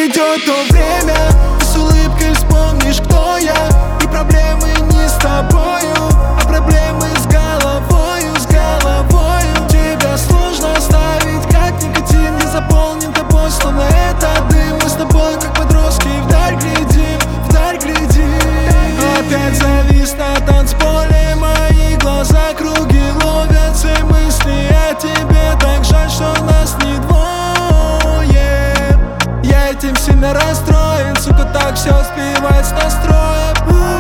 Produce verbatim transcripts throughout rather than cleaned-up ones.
Придет то время, ты с улыбкой вспомнишь, кто я. И проблемы не с тобою, а проблемы с головою, с головою. Тебя сложно оставить, как никотин не заполнен тобой, словно это дым. Мы с тобой как подростки вдаль глядим, вдаль глядим. Опять завис на танцполе, мои глаза круги ловят, все мысли о тебе. Так жаль, что нас не двое. Я этим сильно расстроен, сука, так все сбивает с настроя.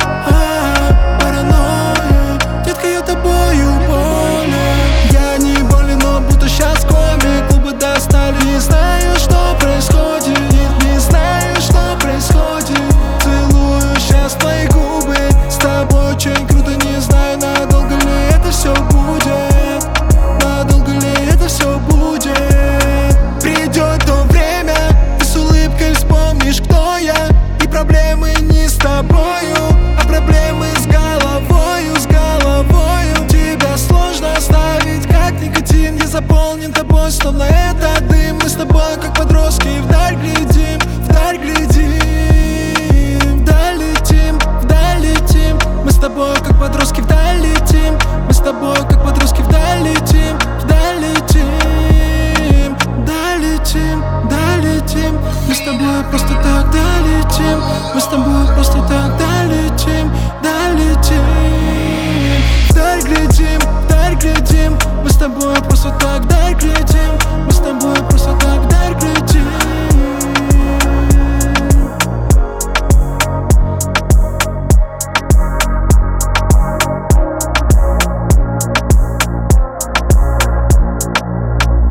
Паранойя, детка, я тобою болен. Я не болен, но будто щас коми. Клубы достали, не знаю, что происходит. Не знаю, что происходит. Целую щас твои губы. С тобой очень круто, не знаю, надолго ли это все будет. Надолго ли это все будет. Придет то время, ты с улыбкой вспомнишь, кто я. И проблемы не с тобою, а проблемы с головою, с головою. Тебя сложно оставить, как никотин не заполнен тобой, словно это дым. Мы с тобой как подростки вдаль глядим, вдаль глядим. Вдаль летим, вдаль летим. Мы с тобой как подростки вдаль летим. Мы с тобой как подростки вдаль летим, вдаль летим. Вдаль летим, вдаль летим. Мы с тобой просто так долетим. Мы с тобой просто